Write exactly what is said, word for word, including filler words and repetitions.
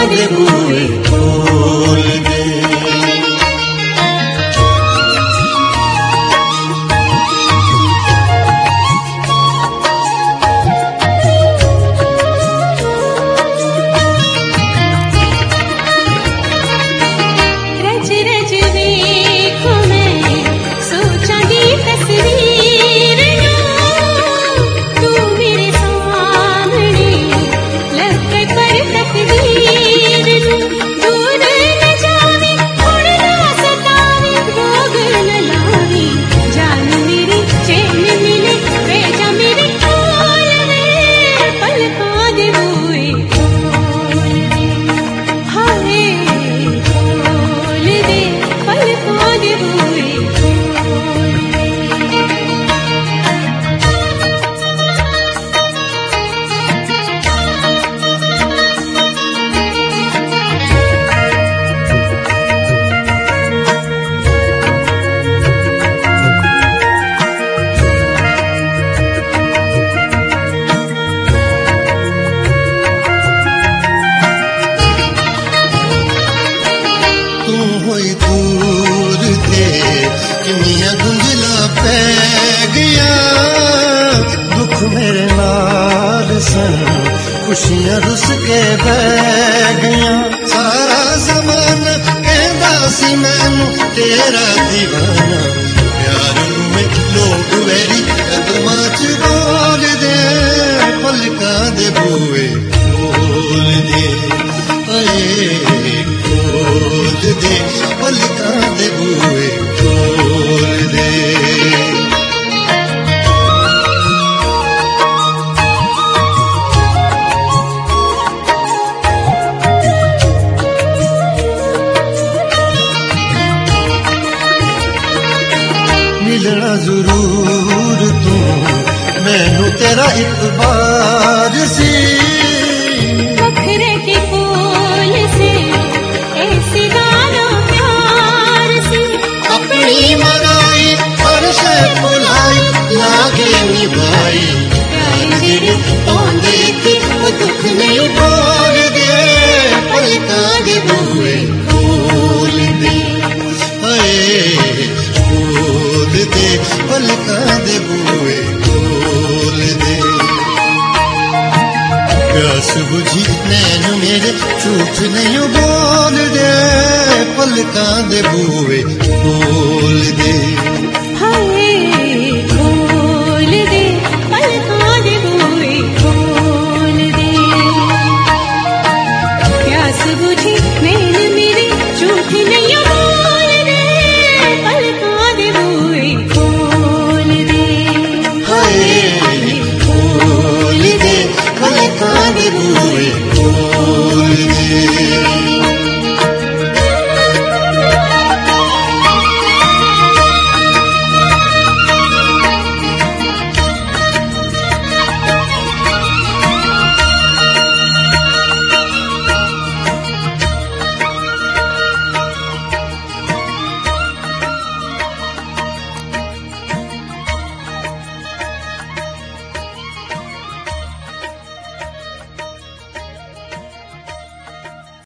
दे बूए खोल दे। दूर थे किनिया गुंजला पै गया, दुख मेरे नाल सन खुशियां रुस के बह गया। सारा जमाना कहदा सी मैनू तेरा दीवाना, प्यार में लोग वैरी कदमां च बोल दे, पलकां दे बूए खोल दे, खोल दे पलकां दे बूए खोल दे। मिलना जरूर तू मैनू तेरा इतबार सी, नखरे के फूल से ऐसी गाना प्यार से, अपनी मनाई फर्श बुलाई लागे निभाई, प्यार तेरे पौंदे थी वो दुख नहीं बोल दे, पलकां दे बूए खोल दे, खोल दे पलकां दे बूए खोल दे। प्यास बुझी नैन मेरे झूठ नहीं बोल दे, पलकां दे बूए खोल दे।